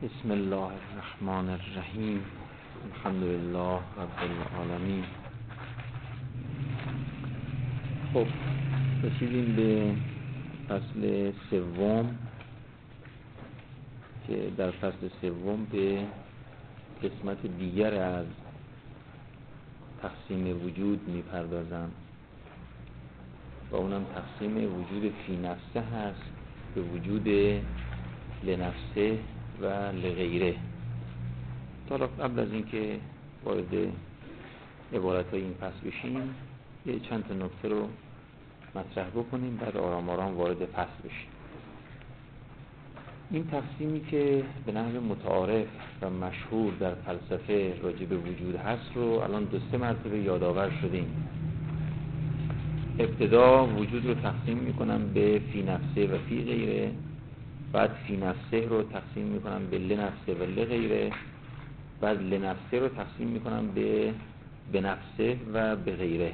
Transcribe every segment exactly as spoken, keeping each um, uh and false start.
بسم الله الرحمن الرحیم. الحمد لله رب العالمین. خب رسیدیم به فصل سوم که در فصل سوم به قسمت دیگر از تقسیم وجود میپردازم و اونم تقسیم وجود فی نفسه هست به وجود لنفسه و لغیره. تا قبل از اینکه وارد عبارت‌های این فصل بشیم یه چند تا نکته رو مطرح بکنیم، بعد آرام آرام وارد فصل بشیم. این تقسیمی که به نحو متعارف و مشهور در فلسفه راجع به وجود هست رو الان دو سه مرتبه یادآور شدیم. ابتدا وجود رو تقسیم میکنم به فی نفسه و فی غیره، بعد فی نفسه رو تقسیم میکنم به لنفسه و لغیره، بعد لنفسه رو تقسیم میکنم به بنفسه و به غیره.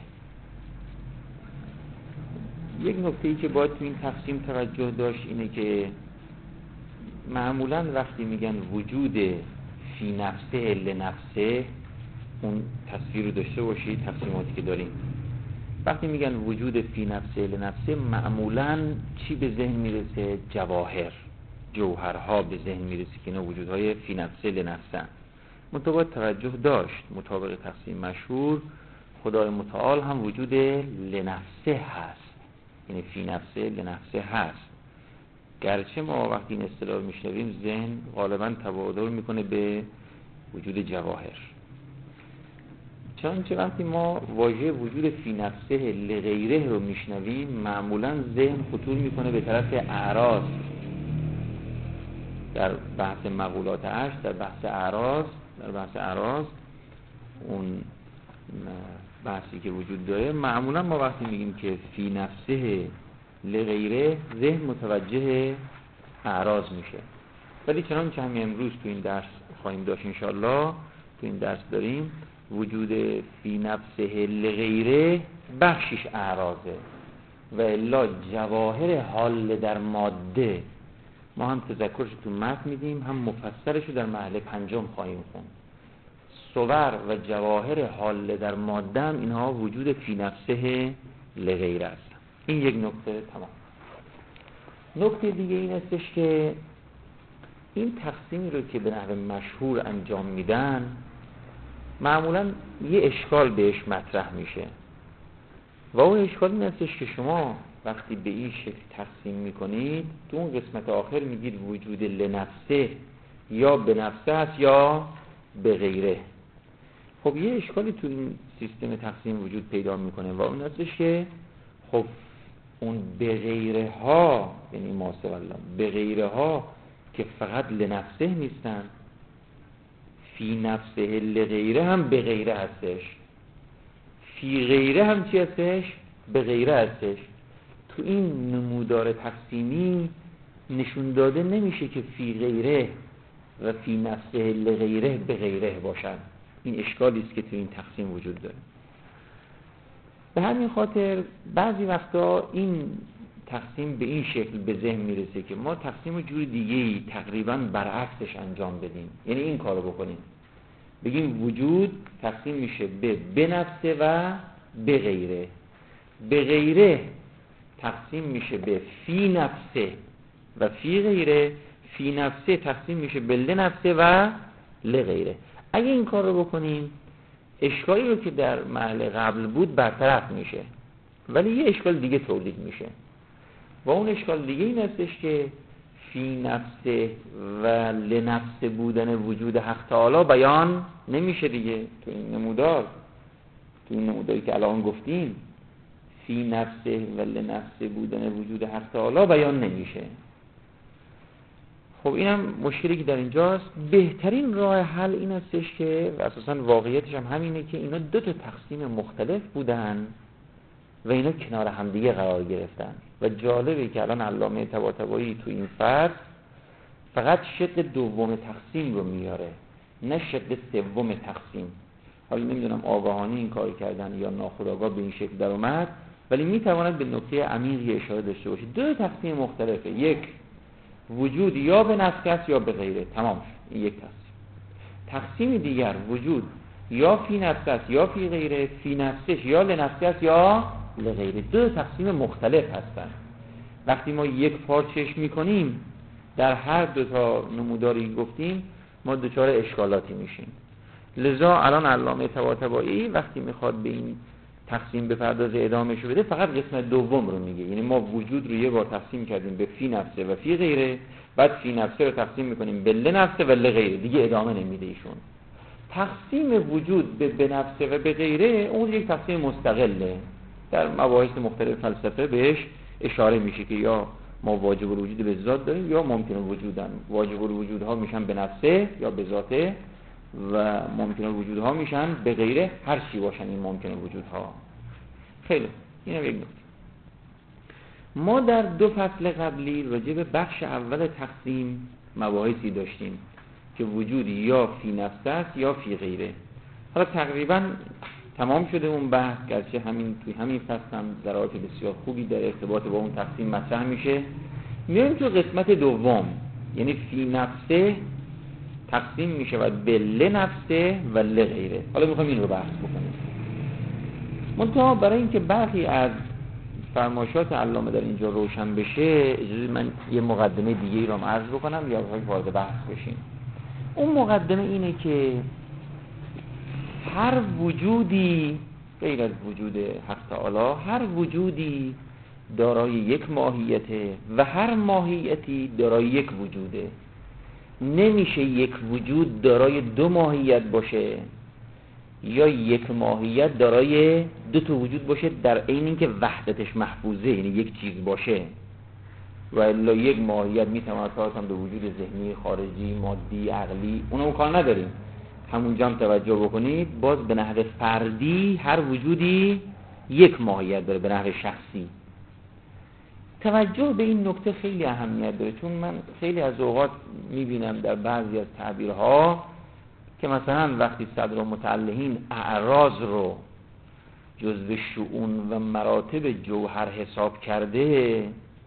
یک نکته‌ای که باید تو این تقسیم توجه داشت اینه که معمولاً وقتی میگن وجود فی نفسه لنفسه، اون تصویر رو داشته باشید تقسیماتی که داریم. وقتی میگن وجود فی نفسه لنفسه معمولاً چی به ذهن میرسه؟ جواهر، جوهرها به ذهن میرسه که اینا وجودهای فی نفسه لنفسه. منتها باید توجه داشت مطابق تقسیم مشهور خدای متعال هم وجود لنفسه هست، یعنی فی نفسه لنفسه هست. گرچه ما وقتی این اصطلاح میشنویم ذهن غالبا تبادر میکنه به وجود جواهر، چون وقتی ما واژه وجود فی نفسه لغیره رو میشنویم معمولا ذهن خطور میکنه به طرف اعراض. در بحث مقولات عشق، در بحث اعراض، در بحث اعراض اون بحثی که وجود داره، معمولا ما وقتی میگیم که فی نفسه لغیره ذهن متوجه اعراض میشه. ولی چنانچه همین امروز تو این درس خواهیم داشت انشاءالله، تو این درس داریم وجود فی نفسه لغیره بخشش اعراضه و الا جواهر حال در ماده ما هم تذکرش تو متن میدیم، هم مفسرش رو در محل پنجم خواهیم خوند. صور و جواهر حال در ماده هم اینها وجود فی نفسه لغیره است. این یک نکته تمام. نکته دیگه این استش که این تقسیمی رو که به نحو مشهور انجام میدن معمولا یه اشکال بهش مطرح میشه و اون اشکال این استش که شما وقتی به این شکل تقسیم میکنید تو اون قسمت آخر میگید وجود لنفسه یا به نفسه است یا به غیره. خب یه اشکالی تو این سیستم تقسیم وجود پیدا میکنه و اون استش که خب اون به غیره ها، یعنی ما سوال الله به غیره ها که فقط لنفسه نیستن، فی نفسه لغیره هم به غیره هستش، فی غیره هم چی هستش؟ به غیره هستش. تو این نمودار تقسیمی نشون داده نمیشه که فی غیره و فی نفسه لغیره به غیره باشن. این اشکالی است که تو این تقسیم وجود داره. به همین خاطر بعضی وقتا این تقسیم به این شکل به ذهن میرسه که ما تقسیم جور دیگه‌ای تقریبا برعکسش انجام بدیم. یعنی این کارو بکنیم، بگیم وجود تقسیم میشه به به نفسه و به غیره، به غیره تقسیم میشه به فی نفسه و فی غیره، فی نفسه تقسیم میشه به لنفسه و لغیره. اگه این کار رو بکنیم اشکالی رو که در محل قبل بود برطرف میشه، ولی یه اشکال دیگه تولید میشه و اون اشکال دیگه این هستش که فی نفسه و لنفسه بودن وجود حق تعالی بیان نمیشه دیگه. تو این نمودار تو این نموداری که الان گفتیم فی نفسه و لنفسه بودن وجود حق تعالی بیان نمیشه. خب اینم مشکلی که در اینجاست. بهترین راه حل این هستش که و اساساً واقعیتش هم همینه که اینا دو تا تقسیم مختلف بودن و اینا کنار همدیگه قرار گرفتن و جالبه که الان علامه طباطبایی تو این فصل فقط شق دوم تقسیم رو میاره، نه شق سوم تقسیم. حالا نمیدونم آگاهانه این کار کردن یا ناخودآگاه به این شکل در اومد، ولی میتواند به نکته عمیقی اشاره داشته باشه. دو تقسیم مختلفه، یک وجود یا به نفسه است یا به غیره، تمام شد. این یک تقسیم. تقسیم دیگر وجود یا فی نفسه است یا فی غیره، فی نفسش یا لنفسه است یا لغیره. دو تقسیم مختلف هستند. وقتی ما یک پار چشم میکنیم در هر دو تا نموداری گفتیم ما دچار اشکالاتی میشیم. لذا الان علامه طباطبایی وقتی میخواد به این تقسیم بپردازه ادامهشو بده فقط قسمت دوم رو میگه. یعنی ما وجود رو یه بار تقسیم کردیم به فی نفسه و فی غیره، بعد فی نفسه رو تقسیم میکنیم به لنفسه و لغیره، دیگه ادامه نمیده ایشون. تقسیم وجود به بنفسه و به غیره اون یک تقسیم مستقله. در مباحث مختلف فلسفه بهش اشاره میشه که یا ما واجب الوجود به ذات داریم یا ممکن الوجودن. واجب الوجودها میشن به نفسه یا به ذاته و ممکن الوجودها میشن به غیره، هر چی باشن این ممکن الوجودها. خیلی اینم یک نکته. ما در دو فصل قبلی راجع به بخش اول تقسیم مباحثی داشتیم که وجود یا فی نفسه است یا فی غیره. حالا تقریبا تمام شده اون بحث، گرچه همین توی همین فصل هم ضربات بسیار خوبی در ارتباط با اون تقسیم مطرح میشه. میایم تو قسمت دوم، یعنی فی نفسه تقسیم میشه و به لنفسه و لغیره. حالا میخوایم این رو بحث بکنیم. منتها برای اینکه برخی از فرمایشات علامه در اینجا روشن بشه اجازه من یه مقدمه دیگه ای رو هم عرض بکنم یا بخوایم وارد بحث بشیم. اون مقدمه اینه که هر وجودی غیر از وجود حق تعالی، هر وجودی دارای یک ماهیته و هر ماهیتی دارای یک وجوده. نمیشه یک وجود دارای دو ماهیت باشه یا یک ماهیت دارای دو تا وجود باشه در عین اینکه وحدتش محفوظه، یعنی یک چیز باشه. و الا یک ماهیت میتواند هم به وجود ذهنی، خارجی، مادی، عقلی، اونو کار نداریم. همونجا هم توجه بکنید باز به نحو فردی هر وجودی یک ماهیت داره به نحو شخصی. توجه به این نکته خیلی اهمیت داره، چون من خیلی از اوقات میبینم در بعضی از تعبیرها که مثلا وقتی صدر متعلهین اعراض رو جزو شؤون و مراتب جوهر حساب کرده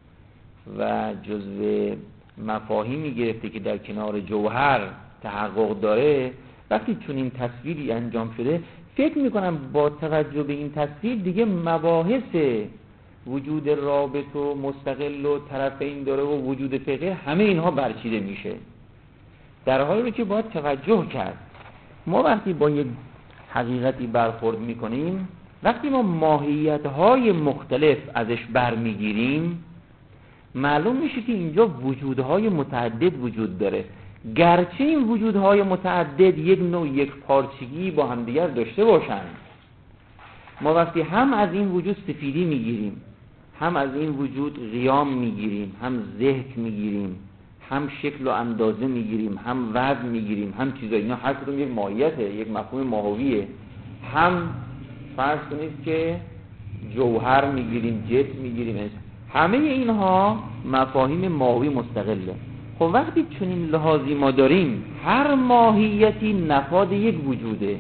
و جزو مفاهیمی گرفته که در کنار جوهر تحقق داره، وقتی چون این تصویری انجام شده فکر میکنم با توجه به این تصویر دیگه مباحث وجود رابط و مستقل و طرفین داره و وجود فقه همه اینها برچیده میشه، در حالی که باید توجه کرد. ما وقتی با یک حقیقتی برخورد میکنیم، وقتی ما ماهیت‌های مختلف ازش برمیگیریم معلوم میشه که اینجا وجودهای متعدد وجود داره، گرچه این وجودهای متعدد یک نوع یک پارچگی با همدیگر داشته باشند. ما وقتی هم از این وجود سفیدی میگیریم، هم از این وجود قیام میگیریم، هم ذهن میگیریم، هم شکل و اندازه میگیریم، هم وزن میگیریم، هم چیزا، اینا هر کدوم یک ماهیته، یک مفهوم ماهویه. هم فرض کنید که جوهر میگیریم، جسم میگیریم، همه اینها مفاهیم ماهوی مستقله. خب وقتی چنین لحاظی ما داریم، هر ماهیتی نفاد یک وجوده.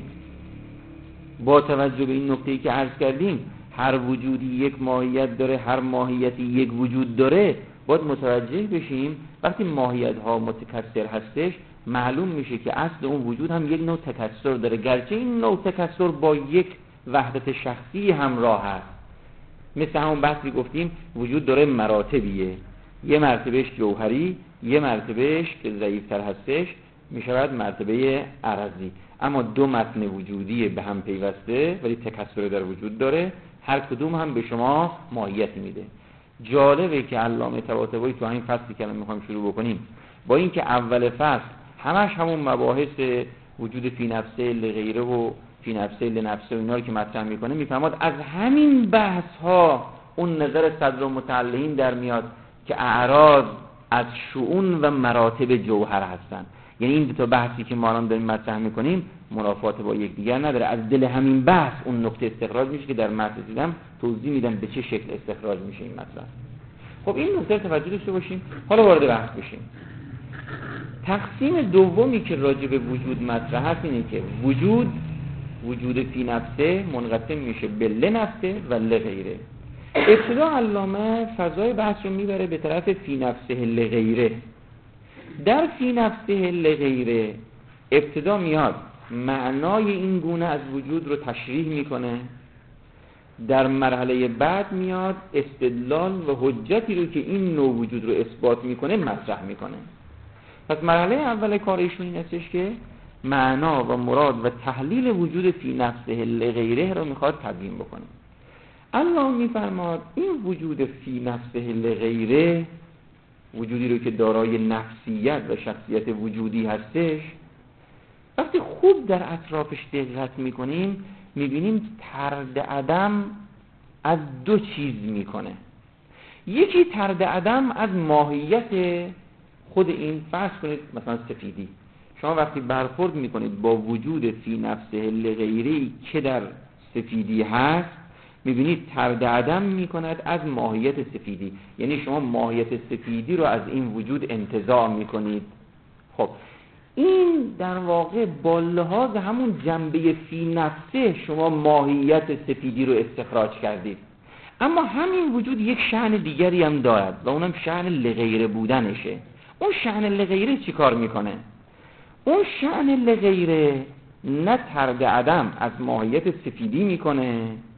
با توجه به این نکته‌ای که عرض کردیم، هر وجودی یک ماهیت داره، هر ماهیتی یک وجود داره، باید متوجه بشیم وقتی ماهیت ها متکثر هستش معلوم میشه که اصل اون وجود هم یک نوع تکثر داره، گرچه این نوع تکثر با یک وحدت شخصی همراه هست. مثل همون بحثی گفتیم وجود داره مراتبیه، یه مرتبهش جوهری، یه مرتبهش که ضعیفتر هستش میشود مرتبه عرضی، اما دو متن وجودی به هم پیوسته ولی تکثر در وجود داره، هر کدوم هم به شما ماهیتی میده. جالبه که علامه طباطبایی تو همین فصلی که الان میخوایم شروع بکنیم، با اینکه اول فصل همش همون مباحث وجود فی نفسه لغیره و فی نفسه لنفسه و اینا رو که مطرح میکنه، میفهمد از همین بحث ها اون نظر صدر متعلهین در میاد که اعراض از شؤون و مراتب جوهر هستن. یعنی این دو تا بحثی که ما الان داریم مطرح میکنیم منافات با یکدیگر نداره، از دل همین بحث اون نکته استخراج میشه که در متن دیدم توضیح میدم به چه شکل استخراج میشه این مطلب. خب این نکته توجه داشته باشیم. حالا وارد بحث بشیم. تقسیم دومی که راجع به وجود مطرح هست اینه که وجود وجود فی نفسه منقسم میشه به لنفسه و لغیره. ابتدا علامه فضای بحث رو میبره به طرف فی نفسه لغیره. در فی نفسه لغیره ابتدا میاد معنای این گونه از وجود رو تشریح میکنه، در مرحله بعد میاد استدلال و حجتی رو که این نوع وجود رو اثبات میکنه مطرح میکنه. پس مرحله اول کار ایشون این هستش که معنا و مراد و تحلیل وجود فی نفسه لغیره رو میخواد تبیین بکنه. الله میفرماد این وجود فی نفسه لغیره، وجودی رو که دارای نفسیت و شخصیت وجودی هستش، وقتی خوب در اطرافش دقت میکنیم میبینیم طرد عدم از دو چیز میکنه. یکی طرد عدم از ماهیت خود این، فرض کنید مثلا سفیدی، شما وقتی برخورد میکنید با وجود فی نفسه لغیری که در سفیدی هست میبینید طرد عدم میکند از ماهیت سفیدی، یعنی شما ماهیت سفیدی رو از این وجود انتزاع میکنید. خب این در واقع با لحاظ همون جنبه فی نفسه شما ماهیت سفیدی رو استخراج کردید، اما همین وجود یک شأن دیگری هم دارد و اونم شأن لغیره بودنشه. اون شأن لغیره چی کار میکنه؟ اون شأن لغیره نه طرد عدم از ماهیت سفیدی میکنه،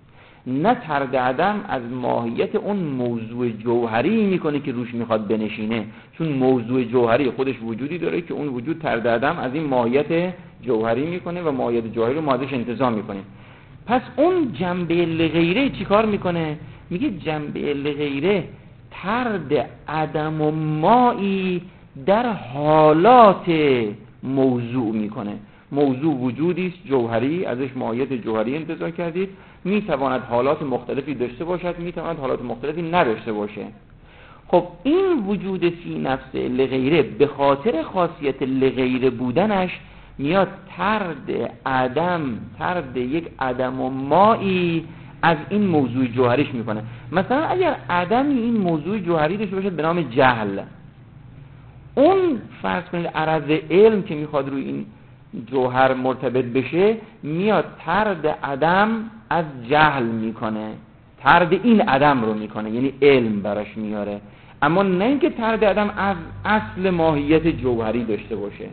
نه طرد عدم از ماهیت اون موضوع جوهری میکنه که روش میخواد بنشینه، چون موضوع جوهری خودش وجودی داره که اون وجود طرد عدم از این ماهیت جوهری میکنه و ماهیت جوهری رو ما ازش انتزاع میکنه. پس اون جنبه لغیره چی کار میکنه؟ میگه جنبه لغیره طرد عدم و مایی در حالات موضوع میکنه. موضوع وجودی است جوهری، ازش ماهیت جوهری انتزاع کردید، میتواند حالات مختلفی داشته باشد، میتواند حالات مختلفی نداشته باشه. خب این وجود فی نفس لغیره به خاطر خاصیت لغیره بودنش میاد طرد عدم، طرد یک عدم و مایی از این موضوع جوهریش میکنه. مثلا اگر عدمی این موضوع جوهری داشته باشه به نام جهل، اون فرض کنید عرض علم که میخواد روی این جوهر مرتبط بشه میاد طرد عدم از جهل میکنه، طرد این عدم رو میکنه، یعنی علم براش میاره، اما نه اینکه طرد عدم از اصل ماهیت جوهری داشته باشه.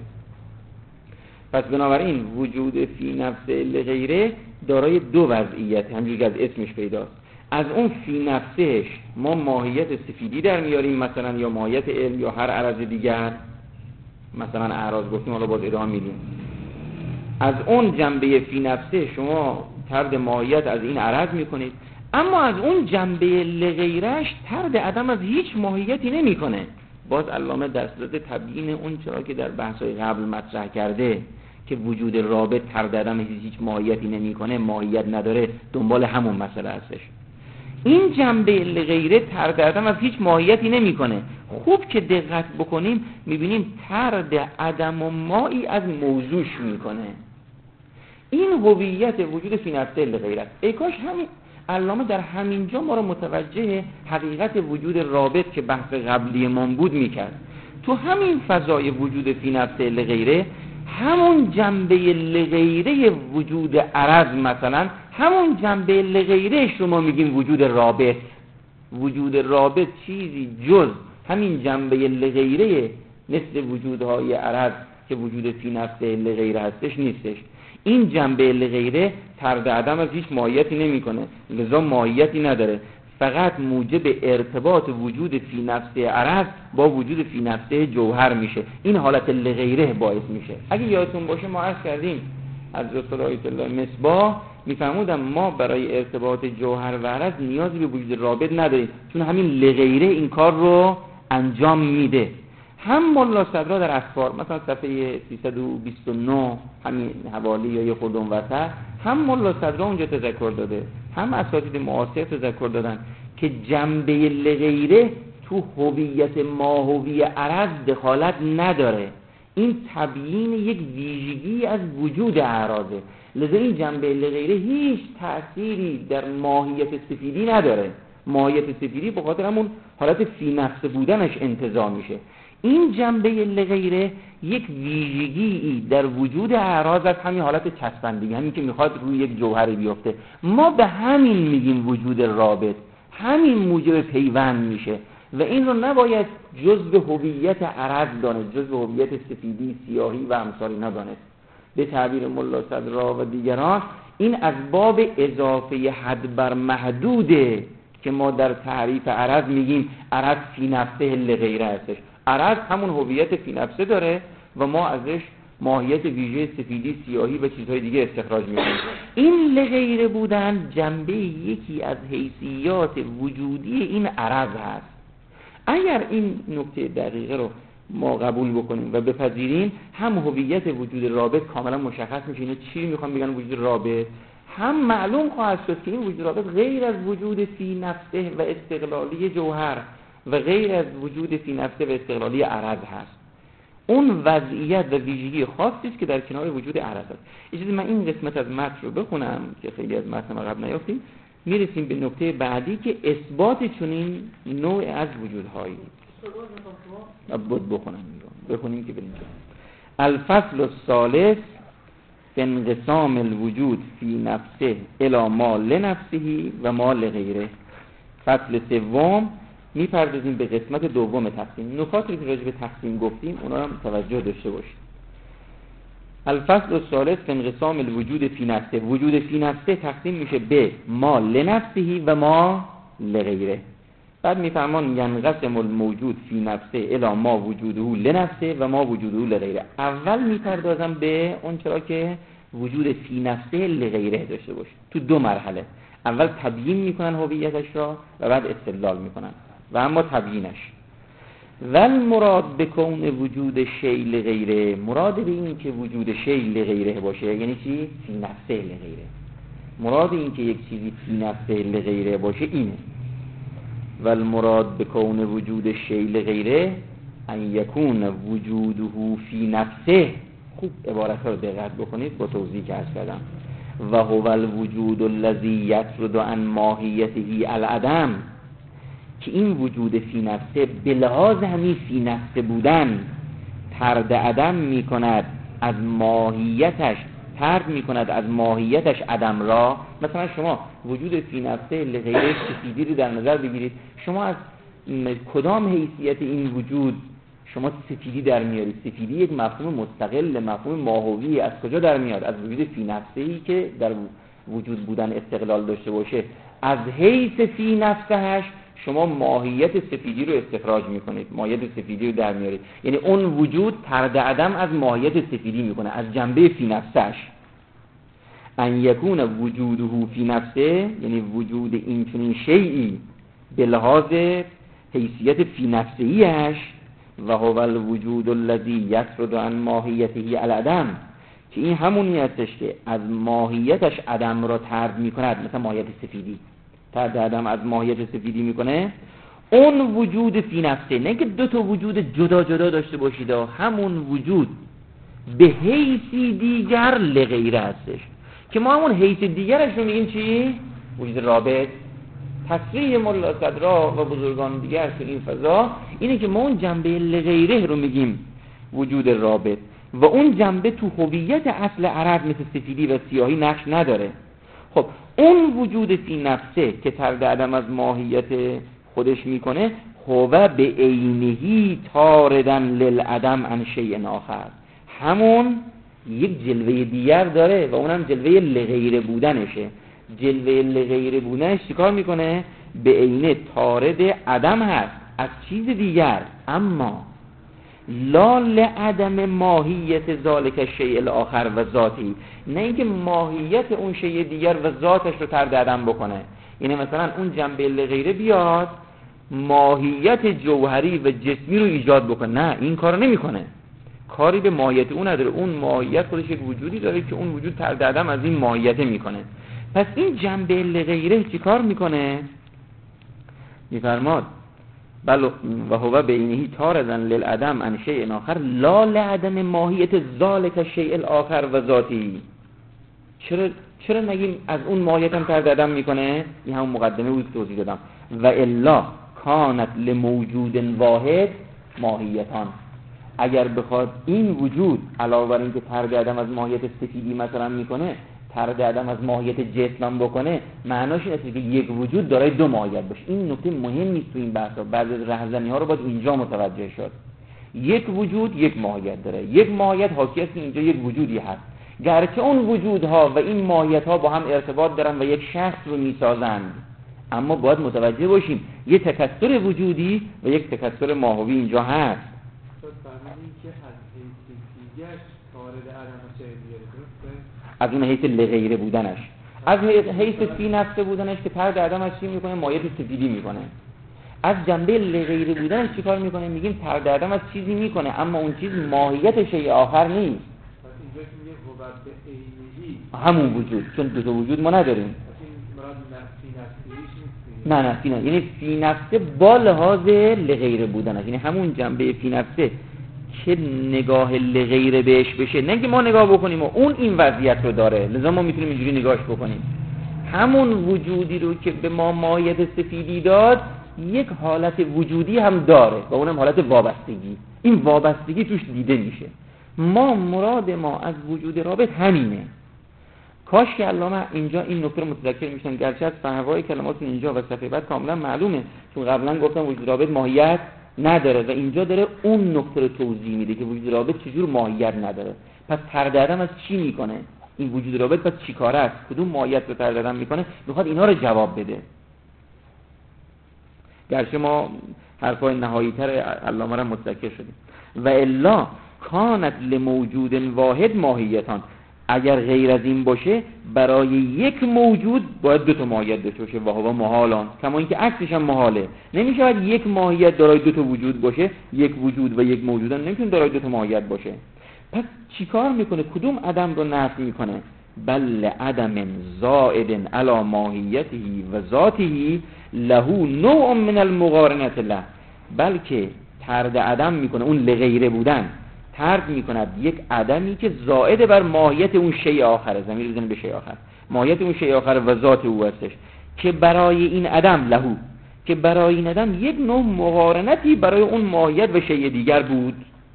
پس بنابراین وجود فی نفس لغیره دارای دو وضعیت، همونجوری که از اسمش پیداست. از اون فی نفسش ما ماهیت سفیدی در میاریم مثلا، یا ماهیت علم یا هر عرض دیگر، مثلا اعراض گفتیم حالا باز ادامه میدیم. از اون جنبه فی نفسه شما طرد ماهیت از این عرض میکنید، اما از اون جنبه لغیرش طرد عدم از هیچ ماهیتی نمیکنه. باز علامه در صورت تبیین اون چرا که در بحث‌های قبل مطرح کرده که وجود رابط طرد عدم هیچ ماهیتی نمیکنه، ماهیت نداره، دنبال همون مسئله هستش. این جنبه لغیره طرد عدم از هیچ ماهیتی نمیکنه. خوب که دقت بکنیم میبینیم طرد عدم و مایی از موضوعش میکنه. این هویت وجود فی نفسه لغیره. ای کاش همین علامه در همین جا ما رو متوجه حقیقت وجود رابط که بحث قبلی من بود میکرد. تو همین فضای وجود فی نفسه لغیره، همون جنبه لغیره وجود عرض مثلا، همون جنبه لغیره شما میگیم وجود رابط. وجود رابط چیزی جز همین جنبه لغیره مثل وجودهای عرض که وجود فی نفسه لغیره هستش نیستش. این جنبه لغیره طرد عدم از هیچ ماهیتی نمیکنه، لذا ماهیتی نداره، فقط موجب ارتباط وجود فی نفسه عرض با وجود فی نفسه جوهر میشه. این حالت لغیره باعث میشه. اگه یادتون باشه ما عرض کردیم از رسول آیت الله مصباح میفهمودم ما برای ارتباط جوهر و عرض نیازی به وجود رابط نداریم، چون همین لغیره این کار رو انجام میده. هم ملا صدرا در اسفار مثلا صفحه سیصد و بیست و نه همین حوالی یا یه خودم وسط، هم ملا صدرا اونجا تذکر داده، هم اساتید معاصر تذکر دادن که جنبه لغیره تو هویت ماهوی عرض دخالت نداره. این تبیین یک ویژگی از وجود اعراضه، لذا این جنبه لغیره هیچ تأثیری در ماهیت سفیدی نداره. ماهیت سفیدی به خاطر همون حالت فی نفس بودنش انتزاع میشه. این جنبه لغیره یک ویژگی در وجود اعراض از همین حالت چسبندگی، همین که میخواد روی یک جوهری بیفته. ما به همین میگیم وجود رابط، همین موجب پیوند میشه. و این رو نباید جزء هویت عرض دانست، جزء هویت سفیدی، سیاهی و امثال اینا دانست. به تعبیر ملا صدرا و دیگران این از باب اضافه حد بر محدوده که ما در تعریف عرض میگیم عرض فی نفسه لغیره هستش. عرض همون هویت فی نفسه داره و ما ازش ماهیت ویژه سفیدی، سیاهی و چیزهای دیگه استخراج میکنیم. این لغیره بودن جنبه یکی از حیثیات وجودی این عرض هست. اگر این نکته دقیقه رو ما قبول بکنیم و بپذیریم، هم هویت وجود رابط کاملا مشخص میشه. اینو چی میخوام بگن وجود رابط؟ هم معلوم خواهد شد که این وجود رابط غیر از وجود فی نفسه و استقلالی جوهر و غیر از وجود فی نفسه و استقلالی عرض هست. اون وضعیت و ویژگی خاصی است که در کنار وجود عرض است. اجازه من این قسمت از متن رو بخونم که خیلی از متن ما قبل نیافتیم. میرسیم به نکته بعدی که اثبات چنین نوع از وجودهایی. بود بخونم میگم بخونیم که بریم. الفصل الثالث فی انقسام الوجود فی نفسه الی ما لنفسه و ما لغیره. فصل سوم میپردازیم به قسمت دوم تقسیم. نکاتی که راجع به تقسیم گفتیم اونا هم توجه داشته باشید. الفصل الثالث فی انقسام الوجود فی نفسه. وجود فی نفسه تقسیم میشه به ما لنفسه و ما لغیره. بعد میفرمان ینقسم الموجود فی نفسه الی ما وجوده لنفسه و ما وجوده لغیره. اول میپردازم به اون چرا که وجود فی نفسه لغیره داشته باشه. تو دو مرحله، اول تبیین میکنن هویتش را و بعد استدلال میکنن و اما تبیینش. ول مراد بکون وجود شیء لغیره، مراد به این که وجود شیء لغیره باشه یعنی چی؟ فی نفسه لغیره. مراد این که یک چیزی فی نفسه لغیره باشه اینه. ول مراد بکون وجود شیء لغیره ان یکون وجوده فی نفسه. خوب عبارت رو دقت بکنید با توضیح که عرض کردم. و هو الوجود الذی یطرد عن ماهیته العدم، که این وجود فی نفسه به لحاظ همین فی نفسه بودن طرد عدم می کند از ماهیتش، طرد می کند از ماهیتش عدم را. مثلا شما وجود فی نفسه لغیره سفیدی رو در نظر بگیرید، شما از کدام حیثیت این وجود شما سفیدی در میارید؟ سفیدی یک مفهوم مستقل، مفهوم ماهوی. از کجا در میاد؟ از وجود فی نفسه‌ای که در وجود بودن استقلال داشته باشه. از حیث فی نفسهش شما ماهیت سفیدی رو استخراج میکنید، ماهیت سفیدی رو در میارید. یعنی اون وجود طرد عدم از ماهیت سفیدی میکنه، از جنبه فی نفسهش. ان یکون وجوده فی نفسه یعنی وجود این چنین شیئی به لحاظ حیثیت فی نفسیش. و هو الوجود الذی یطرد عن ماهیته العدم، که این همونی هستش که از ماهیتش عدم را طرد میکند. مثلا ماهیت سفیدی طرد عدم از ماهیت سفیدی میکنه. اون وجود فی نفسه، نه که دو تا وجود جدا جدا داشته باشید، همون وجود به حیثی دیگر لغیره هستش که ما همون حیث دیگرش رو میگیم چی؟ وجود رابط. تصریح ملا صدرا و بزرگان دیگر تو این فضا اینه که ما اون جنبه لغیره رو میگیم وجود رابط و اون جنبه تو هویت اصل عرض مثل سفیدی و سیاهی نقش نداره. خب اون وجود فی نفسه که طرد عدم از ماهیت خودش میکنه، هو به عینهی طاردن للعدم عن شیء آخر، همون یک جلوه دیگر داره و اونم جلوه لغیره بودنشه. جلوه لغیره بودنش چیکار میکنه؟ به عینه طارد عدم هست از چیز دیگر، اما لا لعدم ماهیت ذالک الشیء الاخر و ذاتی، نه اینکه ماهیت اون شیء دیگر و ذاتش رو طرد عدم بکنه. یعنی مثلا اون جنبه لغیره بیاد ماهیت جوهری و جسمی رو ایجاد بکنه، نه این کارو نمیکنه، کاری به ماهیت اون نداره. اون ماهیت خودش یک وجودی داره که اون وجود طرد عدم از این ماهیت میکنه. پس این جنبه لغیره چی کار میکنه؟ میفرماد بل و هو بینهی طاردن للعدم عن شیء آخر لا لعدم ماهیت ذالک الشیء الاخر و ذاتی. چرا چرا نگیم از اون ماهیت هم طرد عدم میکنه؟ این همون مقدمه بود که توضیح دادم. و الا کانت لموجود واحد ماهیتان، اگر بخواد این وجود علاوه بر اینکه طرد عدم از ماهیت سفیدی مثلا میکنه، طرد عدم از ماهیت جسم بکنه، معناش این است که یک وجود دارای دو ماهیت باشه. این نکته مهم نیست تو این بحثا، بعضی رهزنی ها رو باید اینجا متوجه شد. یک وجود یک ماهیت داره، یک ماهیت حاکی است که اینجا یک وجودی هست، گرچه اون وجودها و این ماهیت ها با هم ارتباط دارن و یک شخص رو میسازند، اما باید متوجه باشیم یه تکثر وجودی و یک تکثر ماهوی اینجا هست. از اون حیث لغیره بودنش، از حیث فی نفسه بودنش که طرد عدم از چی میکنه؟ ماهیت سفیدی میکنه. از جنبه لغیره بودنش چی کار میکنه؟ میگیم طرد عدم از چیزی میکنه اما اون چیز ماهیت شیء آخر نیست. همون وجود، چون دو تا وجود ما نداریم. نه نه فی نفسه، یعنی فی نفسه با لحاظ لغیره بودنش، یعنی همون جنبه فی نفسه که نگاه لغیره بهش بشه، نه که ما نگاه بکنیم و اون این وضعیت رو داره لذا ما میتونیم اینجوری نگاهش بکنیم. همون وجودی رو که به ما ماهیت سفیدی داد یک حالت وجودی هم داره و اونم حالت وابستگی. این وابستگی توش دیده میشه. ما مراد ما از وجود رابط همینه. کاش که علامه اینجا این نکته رو متذکر میشن، گرچه از فهوای کلماتون اینجا و صفحه بعد کاملا معلومه، چون قبلا گفتم وجود رابط ماهیت نداره و اینجا داره اون نکته رو توضیح میده که وجود رابط چجور ماهیت نداره. پس طرد عدم از چی میکنه؟ این وجود رابط پس چی کاره است؟ کدوم ماهیت رو طرد عدم میکنه؟ میخواد اینا رو جواب بده. گرچه ما حرفای نهایی تر علامه را متذکر شدیم. و الا کانت لموجود واحد ماهیتان، اگر غیر از این باشه برای یک موجود باید دو تا ماهیت داشته باشه و هو محالان، کما اینکه عکسش هم محاله. نمیشه باید یک ماهیت دارای دو تا وجود باشه، یک وجود و یک موجود هم نمیتونه دارای دو تا ماهیت باشه. پس چیکار میکنه؟ کدوم عدم رو نفی میکنه؟ بل عدم زائد علی ماهیته و ذاته له نوع من المقارنه له، بلکه طرد عدم میکنه، اون لغیره بودن طرد میکند یک عدمی که زائد بر ماهیت اون شیء آخره، ضمیر بزنه به شیء آخر، ماهیت اون شیء آخر و ذات او هستش، که برای این عدم لهو، که برای این عدم یک نوع مقارنتی برای اون ماهیت و شیء دیگر بود.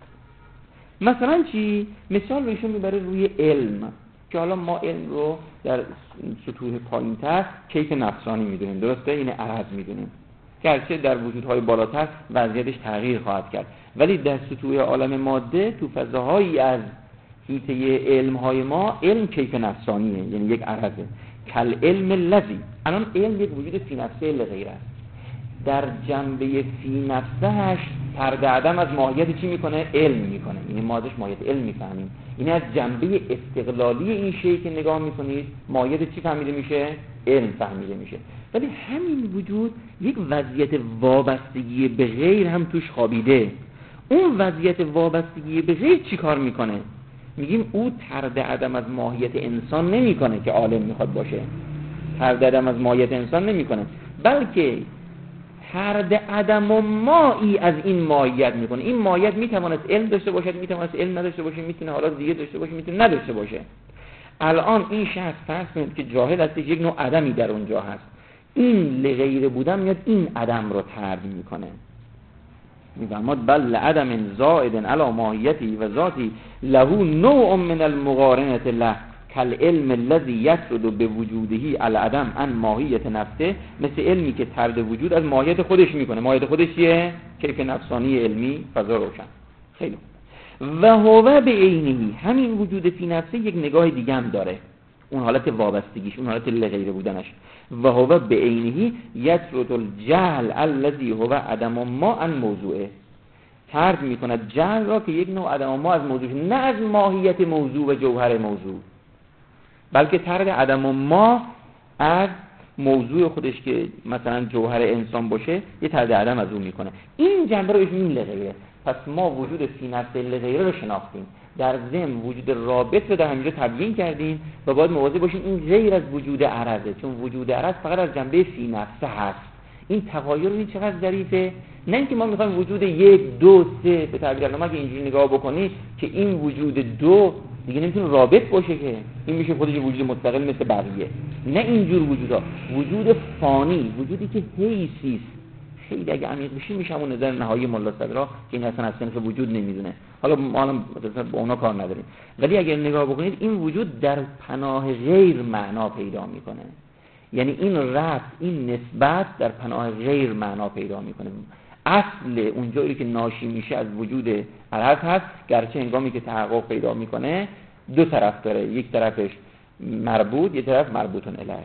مثلا چی؟ مثال رو ایشون میبره روی علم، که حالا ما علم رو در سطوح پایین‌تر کیف نفسانی میدونیم، درسته؟ این عرض میدونیم، گرچه در وجودهای بالاتر وضعیتش تغییر خواهد کرد، ولی در سطوح عالم ماده تو فضاهایی از حیطه علمهای ما علم کیف نفسانیه، یعنی یک عرضه. کل علم لذی، الان علم یک وجود فی نفسه لغیر است، در جنبه فی نفسهش طرد عدم از ماهیت چی میکنه؟ علم میکنه، یعنی ما ازش ماهیت علم میفهمیم. این از جنبه استقلالی این شیء که نگاه میکنید ماهیت چی فهمیده میشه؟ علم فهمیده میشه. ولی همین وجود یک وضعیت وابستگی به غیر هم توش خوابیده. اون وضعیت وابستگی به غیر چی کار میکنه؟ میگیم او طرد عدم از ماهیت انسان نمیکنه که عالم میخواد باشه، طرد عدم از ماهیت انسان نمیکنه، بلکه طرد عدم و مایی از این ماهیت میکنه. این ماهیت میتواند علم داشته باشد، میتواند علم نداشته باشه، میتونه حالات دیگه داشته باشه، میتونه نداشته باشه. الان این شخص فرض کنید که جاهل هست، یک نوع عدمی در اونجا هست، این لغیر بودن میاد این عدم رو طرد میکنه. میفهمد بل عدم زائد علی ماهیتی و ذاتی له نوع من المقارنه له کل علم الذی یسرد به وجوده علی عدم عن ماهیت نفسه، مثل علمی که طرد وجود از ماهیت خودش میکنه. ماهیت خودش چیه؟ کیف نفسانی علمی، فضا روشن. خیلی و هو به عینه، همین وجود فی نفسه یک نگاه دیگه هم داره، اون حالت وابستگیش، اون حالت لغیره بودنش. و هو به عینه یسرد الجهل الذی هو عدم ما عن موضوعه، طرد میکند جهل را که یک نوع عدم ما از موضوع، نه از ماهیت موضوع و جوهر موضوع، بلکه طرد عدم ما از موضوع خودش که مثلا جوهر انسان باشه یه طرد عدم از اون میکنه. این جنبه رو اسمش لغیره. پس ما وجود فی نفس لغیره رو شناختیم، در ضمن وجود رابط رو در همینجا تبیین کردیم و باید مواظب باشیم این غیر از وجود عرضه، چون وجود عرض فقط از جنبه فی نفسه هست. این تغایر رو چقدر ظریفه، نه اینکه ما میخوایم وجود یک دو سه به تعبیر علامه که اینجوری نگاه بکنی که این وجود دو دیگه نمیتونه رابط باشه، که این میشه خودش وجود مستقل مثل بقیه. نه اینجور وجودا، وجود فانی، وجودی که حیثی است. خیلی اگه عمیق بشیم میشه همون نظر نهایی ملا صدرا که این اصلا از صنف وجود نمیدونه. حالا ما الان مثلا با اونا کار نداریم، ولی اگر نگاه بکنید این وجود در پناه غیر معنا پیدا میکنه. یعنی این رفت، این نسبت در پناه غیر معنا پیدا میکنه. اصل اونجایی که ناشی میشه از وجود عرض هست، گرچه هنگامی که تحقق پیدا میکنه دو طرف داره، یک طرفش مربوط، یک طرف مربوطون الیه.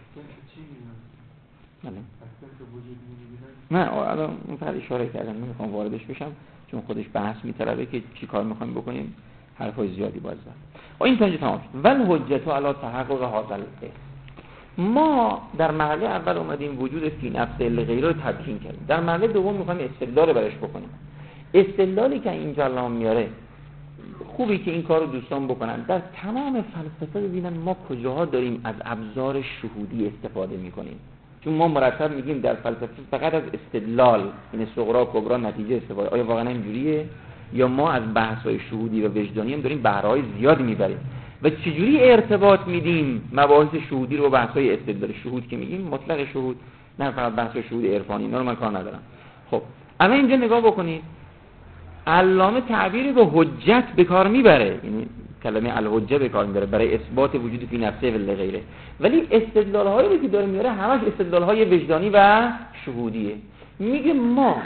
نه الان اون فقط اشاره کردم، نمیخوام واردش بشم چون خودش بحث میطلبه که چی کار میخوایم بکنیم، حرفای زیادی باز دارم. این تا اینجا تمام شد. ول حجت علی تحقق هذا الاسم. ما در مرحله اول اومدیم وجود فی نفس غیره رو تبیین کردیم. در مرحله دوم میخوایم استدلال برش بکنیم. استدلالی که اینجا الان میاره خوبی که این کارو دوستان بکنن. در تمام فلسفه ببینن ما کجاها داریم از ابزار شهودی استفاده میکنیم. چون ما مرتب میگیم در فلسفه فقط از استدلال، یعنی صغرا کبرا نتیجه استفاده. آیا واقعا اینجوریه یا ما از بحث‌های شهودی و وجدانی هم داریم بهره‌های زیادی میبریم و چجوری ارتباط میدیم مباحث شهودی رو با بحث‌های استدلال؟ شهود که میگیم مطلق شهود، نه فقط بحث شهود عرفانی، اینا رو من کار ندارم. خب الان اینجا نگاه بکنید، علامه تعبیری به حجت به کار میبره، یعنی کلمه الحجه به کار میبره برای اثبات وجود فی نفسه و غیره، ولی استدلال هایی رو که داره میاره همش استدلال های وجدانی و شهودیه. میگه ما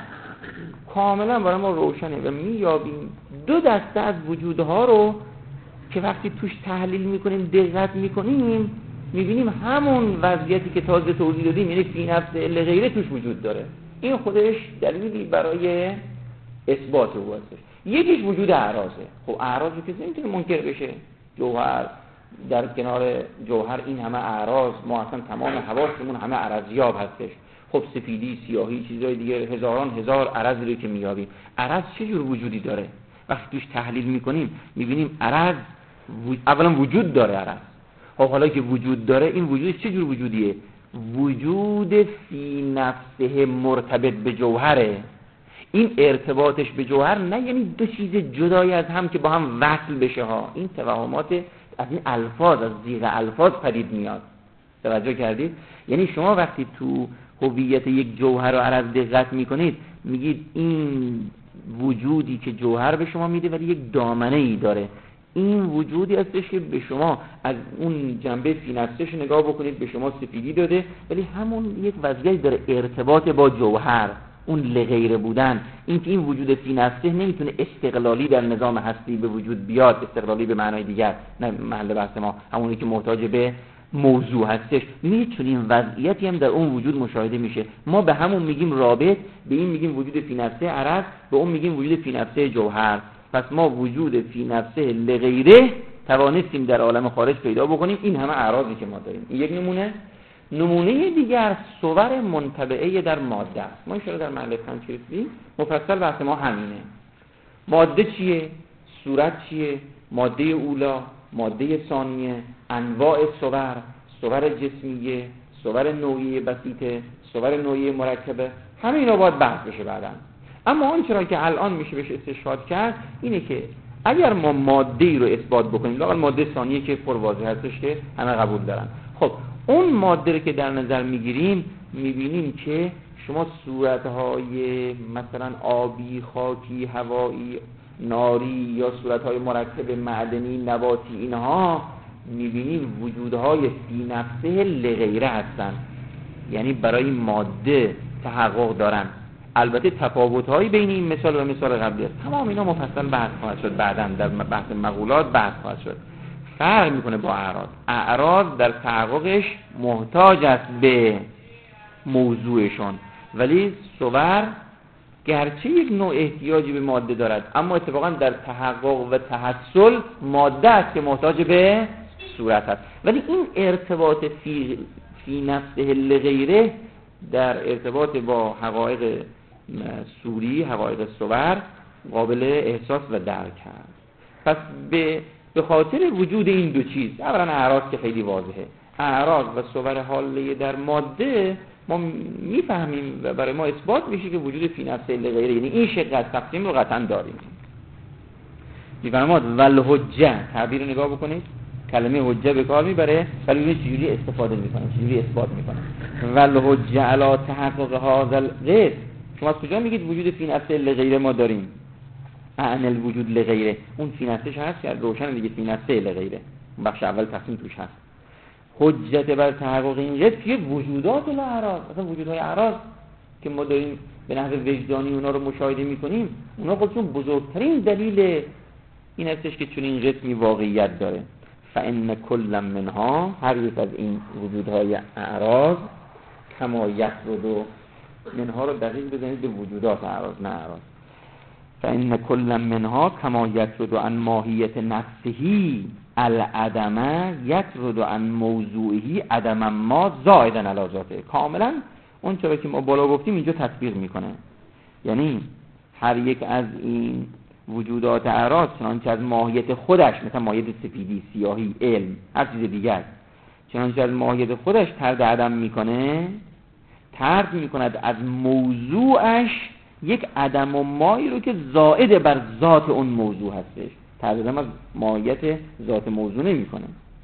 کاملا برای ما روشنه و مییابیم دو دسته از وجودها رو که وقتی توش تحلیل میکنیم دقت میکنیم میبینیم همون وضعیتی که تازه توضیح دادیم، یعنی فی نفسه و غیره توش وجود داره. این خودش دلیلی برای اثبات او هستش. یکیش وجود اعراضه. خب اعراض رو که نمیتونه منکر بشه. جوهر در کنار جوهر این همه اعراض، ما اصلا تمام حواسمون همه عرضیاب هستش. خب سفیدی، سیاهی، چیزای دیگه، هزاران هزار عرض رو که میابیم. عرض چه جور وجودی داره؟ وقتی توش تحلیل میکنیم میبینیم عرض و... اولا وجود داره عرض. خب حالا که وجود داره، این وجود چه جور وجودیه؟ وجود فی نفسه مرتبط به جوهره. این ارتباطش به جوهر نه یعنی دو چیز جدای از هم که با هم وصل بشه ها. این توهمات از این الفاظ، از زیغ الفاظ پدید میاد. توجه کردید؟ یعنی شما وقتی تو هویت یک جوهر و عرض دقت میکنید میگید این وجودی که جوهر به شما میده ولی یک دامنه ای داره، این وجودی هستش که به شما از اون جنبه فی نفسش نگاه بکنید به شما سفیدی داده، ولی همون یک وضعیتی داره ارتباط با جوهر، اون لغیره بودن. این که این وجود فی نفسه نمیتونه استقلالی در نظام هستی به وجود بیاد، استقلالی به معنای دیگر، نه محل بحث ما همونی که محتاج به موضوع هستش. میبینید چون این وضعیتی هم در اون وجود مشاهده میشه. ما به همون میگیم رابط، به این میگیم وجود فی نفسه عرض، به اون میگیم وجود فی نفسه جوهر. پس ما وجود فی نفسه لغیره توانستیم در عالم خارج پیدا بکنیم. این همه اعراضی که ما داریم. این یک نمونه. نمونه دیگر صور منطبعه در ماده است. ما اشاره در محل پنچریزی مفصل بحث ما همینه. ماده چیه؟ صورت چیه؟ ماده اولا، ماده ثانیه، انواع صور، صور جسمیه، صور نوعی بسیطه، صور نوعی مرکبه، همه اینا باید بحث بشه بعداً. اما آنچه را که الان میشه بهش استشهاد کرد اینه که اگر ما ماده ای رو اثبات بکنیم، لااقل ماده ثانیه که پرواضح هستش که همه قبول دارن، خب اون ماده رو که در نظر میگیریم میبینیم که شما صورتهای مثلا آبی، خاکی، هوایی، ناری یا صورتهای مرکب معدنی، نباتی، اینها میبینیم وجودهای فی نفسه لغیره هستن، یعنی برای ماده تحقق دارن. البته تفاوت‌هایی بین این مثال و مثال قبلی است. تمام اینا مفصل بحث خواهد شد بعداً در بحث مقولات بحث خواهد شد. فرق میکنه با اعراض. اعراض در تحققش محتاج است به موضوعشون، ولی صور گرچه یک نوع احتیاجی به ماده دارد، اما اتفاقا در تحقق و تحصل ماده است که محتاج به صورت است. ولی این ارتباط فی, فی نفسه لغیره در ارتباط با حقایق صوری، حقایق صور قابل احساس و درک هست. پس به به خاطر وجود این دو چیز، اولا اعراض که خیلی واضحه، اعراض و صور حالیه در ماده، ما میفهمیم و برای ما اثبات میشه که وجود فی نفسه لغیره، یعنی این شق از تقسیم رو قطعا داریم. میفرماد والحجه، تعبیر نگاه بکنید، کلمه حجه به کار میبره ولی ببینید چجوری استفاده میکنه، چجوری اثبات میکنه. والحجه علی تحقق هذا الغیر، شما از کجا میگید وجود فی نفسه لغیره ما داریم؟ عن الوجود لغیره، اون فی نفسش هست که روشن دیگه، فی نفسه لغیره، بخش اول تقسیم توش هست. حجت بر تحقق این قید که وجودات الاعراض، مثلا وجودهای اعراض که ما داریم به نحو وجدانی اونا رو مشاهده میکنیم، اونا خودشون بزرگترین دلیل این هستش که چون این قسمی واقعیت داره. فان کل منها، هر یک از این وجودهای اعراض، کما یفرد، منها رو دقیق بزنید به وجودات اعراض نه اعراض. فان کل منها کما یفرد عن ماهیت نفسه العدم یفرد عن موضوعه عدم ما زائدا علی ذاته. کاملا اون چیزی که ما بالا گفتیم اینجا تطبیق میکنه. یعنی هر یک از این وجودات اعراض چنانچه از ماهیت خودش، مثلا ماهیت سفیدی، سیاهی، علم، هر چیز دیگر، چنانچه از ماهیت خودش طرد عدم میکنه، طرد میکند از موضوعش یک عدم و مایی رو که زائد بر ذات اون موضوع هستش. طرد عدم از ماهیت ذات موضوع نمیکنه.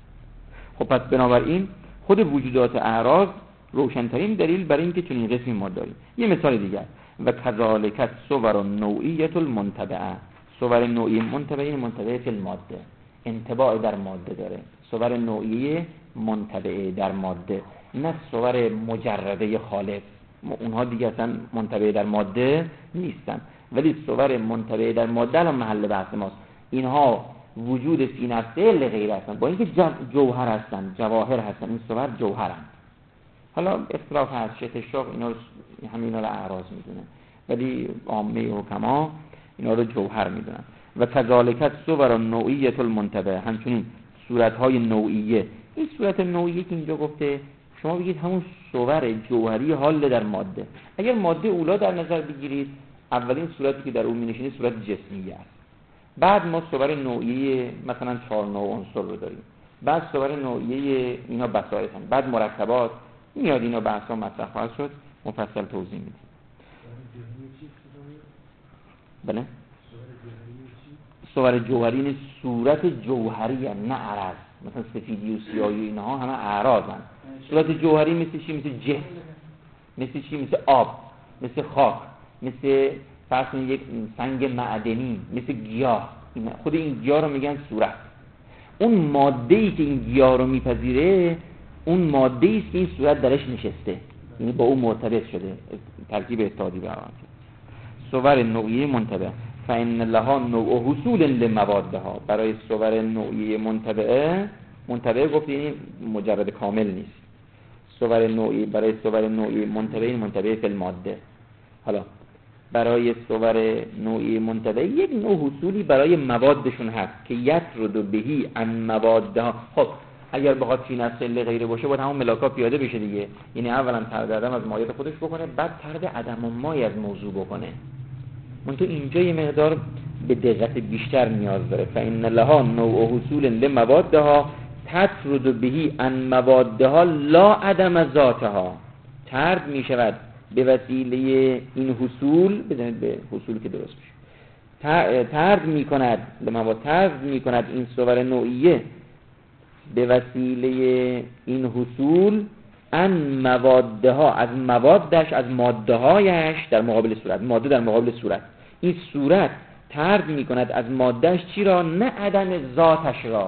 خب پس بنابراین خود وجودات اعراض روشنترین دلیل برای اینکه چنین قسمی ما داریم. یه مثال دیگر، و کذالک صور نوعیت المنتبعه، صور نوعی منتبعه، منتبعه فی الماده، انطباع در ماده داره، صور نوعی منتبعه در ماده، نه صور مجرده خالص، اونها دیگه اصلا منتبعه در ماده نیستن، ولی صور منتبعه در ماده الان محل بحث ماست. اینها وجود فی نفسه لغیر هستن، با اینکه جوهر هستن، جواهر هستن، این صور جوهرن. حالا اختلاف هست، شیخ اشراق اینا رو همین اینا رو اعراض میدونه، ولی عامه حکما اینا رو جوهر میدونن. و کذالک صور نوعیت المنتبه، همچنین صورت‌های نوعیه. این صورت نوعیه که اینجا گفته، شما بگید همون صور جوهری حال در ماده. اگر ماده اولا در نظر بگیرید، اولین صورتی که در اون می‌نشینه صورت جسمیه است. بعد ما صور نوعیه مثلا چهار نوع عنصر رو داریم. بعد صور نوعیه اینا بساطن، بعد مرکبات میاد، اینا بحثا مطرح خواهد شد، مفصل توضیح میدیم. بله؟ صور جوهری این صورت جوهری هم، نه عرض. مثلا سفیدی و سیاهی اینها همه اعراضن. صورت جوهری مثل چی؟ مثل جسم، مثل چی؟ مثل آب، مثل خاک، مثل فرض کنید یک سنگ معدنی، مثل گیاه. خود این گیاه رو میگن صورت. اون ماده‌ای که این گیاه رو میپذیره، اون ماده‌ای است که این صورت درش نشسته، یعنی با اون مرتبط شده، ترکیب اتحادی برقرار شده. صور نوعی منتبه، فإن لها نوع حصول لموادها، برای صور نوعی منتبه، منتبه گفت یعنی مجرد کامل نیست. صور نوعی، برای صور نوعی منتبه، منتبه فی الماده. حالا برای صور نوعی منتبه یک نوع حصولی برای موادشون هست که یطرد بهی عن موادها. خب اگر بخواد فی نفسه غیره باشه، باید همون ملاکا پیاده بشه دیگه، یعنی اولا طرد عدم از ماهیت خودش بکنه، بعد طرد عدم و مایی از موضوع بکنه. من تو اینجا یه مقدار به دقت بیشتر نیاز داره. فإن لها نوع حصول لموادها تطرد بهی عن موادها لا عدم ذاتها. طرد می شود به وسیله این حصول، بزنید به حصول که درست بشه، طرد می کند لمواد، طرد می کند این صور نوعیه به وسیله این حصول ان موادها، از موادش، از ماده هایش در مقابل صورت، ماده در مقابل صورت. این صورت طرد می کند از مادهش چی را؟ نه عدم ذاتش را.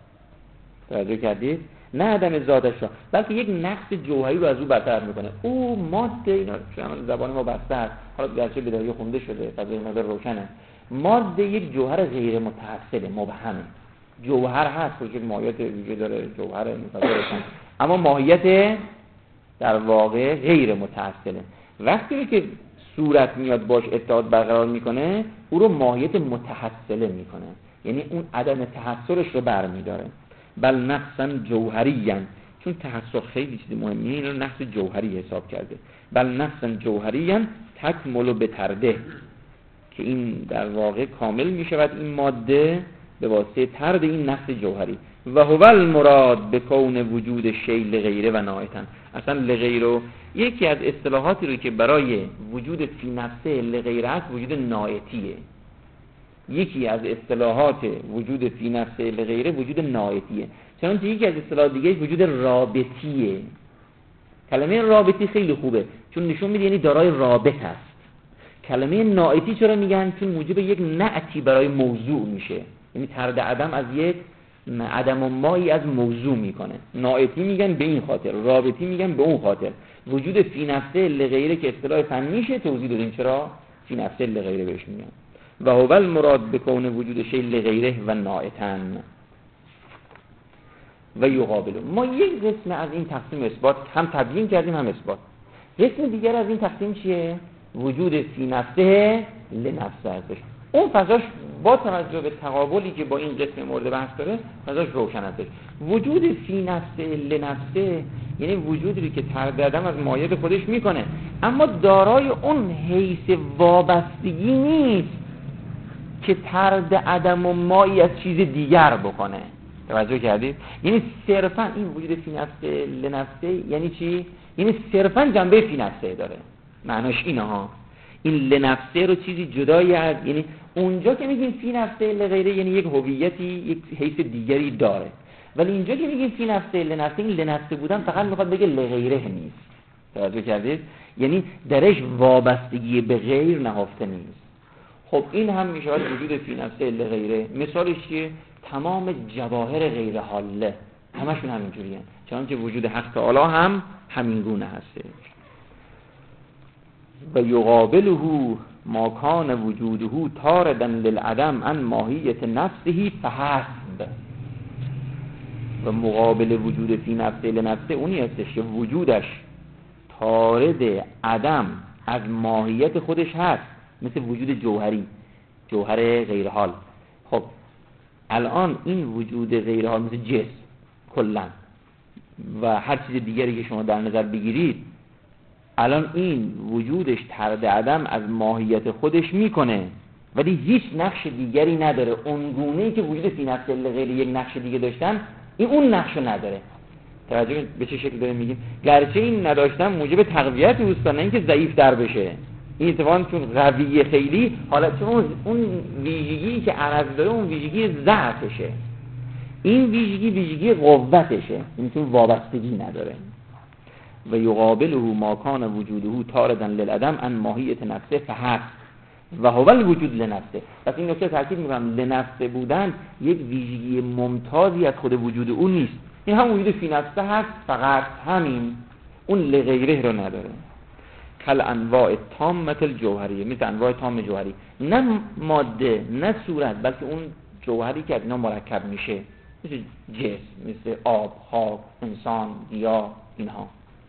توجه کردید؟ نه عدم ذاتش را، بلکه یک نقص جوهری رو از او برطرف میکنه. او ماده، اینا زبان ما بسته هست، حالا گرچه بدایی خونده شده، فضای ماده روشنه. ماده یک جوهر غیر متحصل، مبهمه. جوهر هست، خودش یک ماهیت ویژه داره، جوهر متحصل، اما ماهیت در واقع غیر متحصله. وقتی که صورت میاد باش اتحاد برقرار میکنه، او رو ماهیت متحصله میکنه، یعنی اون عدم تحصلش رو برمیداره. بل نقصا جوهریاً، چون تحصل خیلی چیز مهمیه، این رو نقص جوهری حساب کرده. بل نقصا جوهریاً تکمل به طرده، که این در واقع کامل میشود این ماده به واسطه طرد این نقص جوهری. و هو المراد به کون وجود شیء لغیره و نائتن. اصلا لغیره یکی از اصطلاحاتی رو که برای وجود فی نفسه لغیره است، وجود نائتیه. یکی از اصطلاحات وجود فی نفسه لغیره وجود نائتیه. چنانچه یکی از اصطلاحات دیگه وجود رابطیه. کلمه رابطی خیلی خوبه، چون نشون میده یعنی دارای رابط است. کلمه ناعتی چرا میگن؟ چون موجب یک نعتی برای موضوع میشه، یعنی طرد عدم از یک عدم و مایی از موضوع میکنه. ناعتی میگن به این خاطر، رابطی میگن به اون خاطر. وجود فی نفسه لغیره که اصطلاح فنیشه توضیح دادیم چرا فی نفسه لغیره بهش میگن. و هو المراد بکون وجود شی لغیره و ناعتن و یقابله. ما یک قسم از این تقسیم اثبات هم تبیین کردیم هم اثبات. قسم دیگر از این تقسیم چیه؟ وجود فی نفسه لنفسه هستش. اون فضاش با توجه به تقابلی که با این قسم مورد بحث داره فضاش روشن هستش. وجود فی نفسه لنفسه یعنی وجودی که طرد عدم از مایه خودش میکنه، اما دارای اون حیث وابستگی نیست که طرد عدم و مایی از چیز دیگر بکنه. توجه کردید؟ یعنی صرفا این وجود فی نفسه لنفسه یعنی چی؟ یعنی صرفا جنبه فی نفسه داره. معناش اینه ها، این لنفسه رو چیزی جدایی از، یعنی اونجا که میگیم فی نفسه لغیره یعنی یک هویتی، یک حیث دیگری داره، ولی اینجا که میگیم فی نفسه لنفسه، این لنفسه بودن فقط میخواد بگه لغیره نیست. توجه کردید؟ یعنی درش وابستگی به غیر نهفته نیست. خب این هم میشه وجود فی نفسه لغیره. مثالش چیه؟ تمام جواهر غیر حاله همشون همینجوریه، چنانچه وجود حق تعالی هم همین گونه هسته. و یقابله ما کان وجوده طاردا للعدم عن ماهیت نفسه فحسب. و مقابل وجود فی نفسه لنفسه اونی هستش که وجودش طارد عدم از ماهیت خودش هست، مثل وجود جوهری، جوهر غیر حال. خب الان این وجود غیر حال مثل جسم کلا و هر چیز دیگری که شما در نظر بگیرید، الان این وجودش طرد عدم از ماهیت خودش میکنه ولی هیچ نقش دیگری نداره. اون گونه‌ای که وجود فی نفسه لغیره یک نقش دیگه داشتن، این اون نقشو نداره. توجه به چه شکل داریم میگیم؟ گرچه این نداشتن موجب تقویت اوست، نه اینکه ضعیف تر بشه. این اتفاقاً چون قویه خیلی، حالا چون اون ویژگی که عرض داره اون ویژگی ضعفشه، این ویژگی ویژگی قوتشه، این چون وابستگی نداره. و یقابله ما کان وجوده طاردا للعدم عن ماهیت نفسه فحسب و هو الوجود لنفسه. پس این نکته تاکید میکنم، لنفسه بودن یک ویژگی ممتازی از خود وجود اون نیست. این هم وجود فی نفسه هست، فقط همین، اون لغیره رو نداره. کل انواع تامه الجوهریه، مثل انواع تام جوهری، نه ماده نه صورت، بلکه اون جوهری که از اینا مرکب میشه، مثل جسم، مثل آب، خاک، انسان، گیاه، اینها.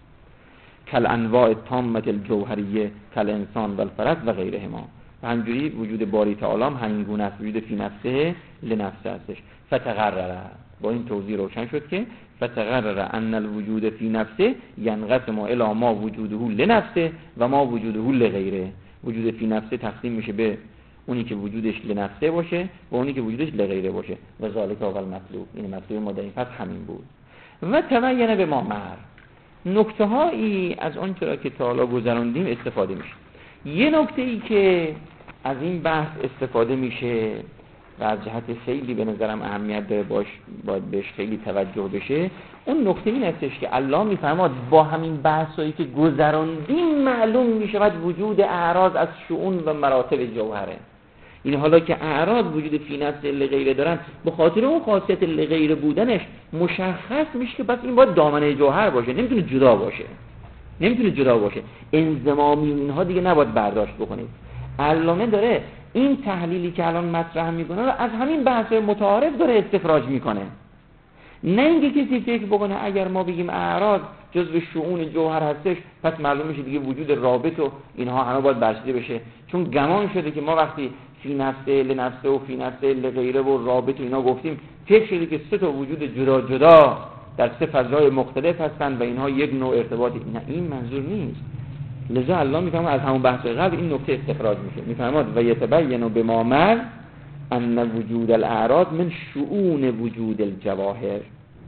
کل انواع تامه الجوهریه کل انسان و الفرد و غیرهما. و همجوری وجود باری تعالی هم همین گونه است، وجود فی نفسه لنفسه هستش. فتقرره، با این توضیح روشن شد که فتقرره ان الوجود فی نفسه ینقسم الی ما وجوده لنفسه و ما وجوده لغیره. وجود فی نفسه تقسیم میشه به اونی که وجودش لنفسه باشه و اونی که وجودش لغیره باشه. و ذالک هو المطلوب، این مطلوب ما در این فصل همین بود. و تبین به ما مر، نکته هایی از آن چرا که تا حالا گذراندیم استفاده میشه. یه نکته ای که از این بحث استفاده میشه و از جهت خیلی به نظرم اهمیت داره، باش باید بهش خیلی توجه بشه، اون نکته این هستش که الله میفرماد با همین بحثایی که گذراندیم معلوم میشود وجود اعراض از شؤون و مراتب جوهره. این حالا که اعراض وجود فی نفس لغیره دارن، به خاطر اون خاصیت لغیره بودنش مشخص میشه که بس این باید دامنه جوهر باشه، نمیتونه جدا باشه، نمیتونه جدا باشه. انضمامی اینها دیگه نباید برداشت بکنید. علامه داره این تحلیلی که الان مطرح میکنه رو از همین بحث متعارف داره استخراج میکنه. نه اینکه کسی فکر بکنه اگر ما بگیم اعراض جزء شؤون جوهر هستش پس معلوم میشه دیگه وجود رابط و اینها همه باید برچیده بشه، چون گمان شده که ما وقتی فی نفسه لنفسه و فی نفسه لغیره و رابط و اینا گفتیم، فکر شده که سه تا وجود جدا جدا در سه فضای مختلف هستند و اینها یک نوع ارتباطی. نه، این منظور نیست. لذا الله میفهمه از همون بحث قبل این نکته استخراج میشه، میفهمد و یتبین بما مر ان وجود الاعراض من شؤون وجود الجواهر.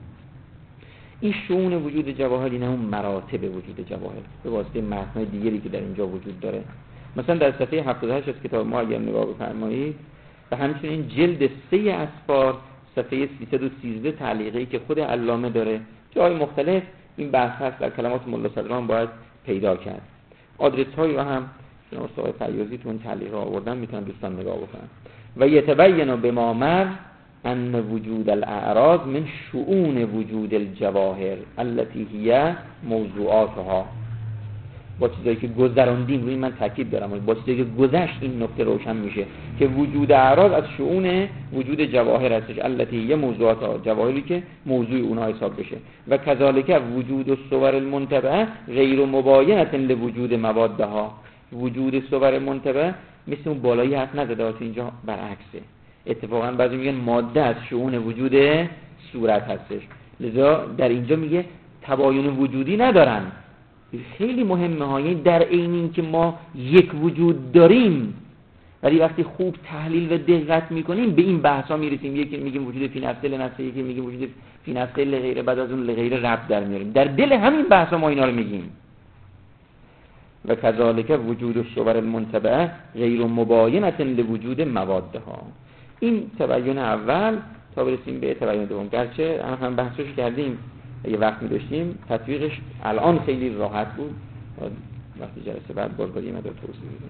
این شؤون وجود جواهر اینه اون مراتب وجود جواهر به واسطه متن‌های دیگری که در اینجا وجود داره. مثلا در صفحه هفتاد و هشت از کتاب ما اگر نگاه بفرمایید و همچنین جلد سه اسفار صفحه سیصد و سیزده تعلیقی که خود علامه داره، جای مختلف این بحث هست، در کلمات ملا صدران باید پیدا کرد. آدرس هایی رو هم جناب استاد فیاضی تو اون تعلیق رو آوردن، میتونن دوستان نگاه بکنن. و یتبین بما مر ان وجود الاعراض من شؤون وجود الجواهر التي هي موضوعاتها. با چیزایی که گذراندیم، روی من تاکید دارم، با چیزایی که گذشت این نکته روشن میشه که وجود اعراض از شؤون وجود جواهر هستش، التي هي موضوعاتها، جواهری که موضوع اونها حساب بشه. و کذالک وجود الصور المنتبعه غیر مباینه لوجود موادها. وجود صور منتبعه مثل اون بالایی حرف نزده، واسه اینجا برعکسه. اتفاقا بعضی میگن ماده از شؤون وجود صورت هستش، لذا در اینجا میگه تباین وجودی ندارن. خیلی مهمه ها، یعنی در عین این که ما یک وجود داریم، ولی وقتی خوب تحلیل و دقت میکنیم به این بحثا میرسیم. یکی میگیم وجود فی نفسه لنفسه، یکی میگیم وجود فی نفسه لغیره، بعد از اون لغیره ربط در میاریم. در دل همین بحثا ما اینا رو میگیم. و کذالک وجود الصور المنتبعه غیر مباینه لوجود موادها. این تبیین اول تا برسیم به تبیین دوم. گرچه هم بحثش کردیم اگه وقت می داشتیم، تطبیقش الان خیلی راحت بود. وقتی جلسه بعد بار باریم ادار توضیح بدیم.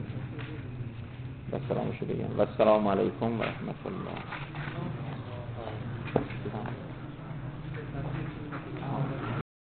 و سلامشو بگم. و السلام علیکم و رحمت الله.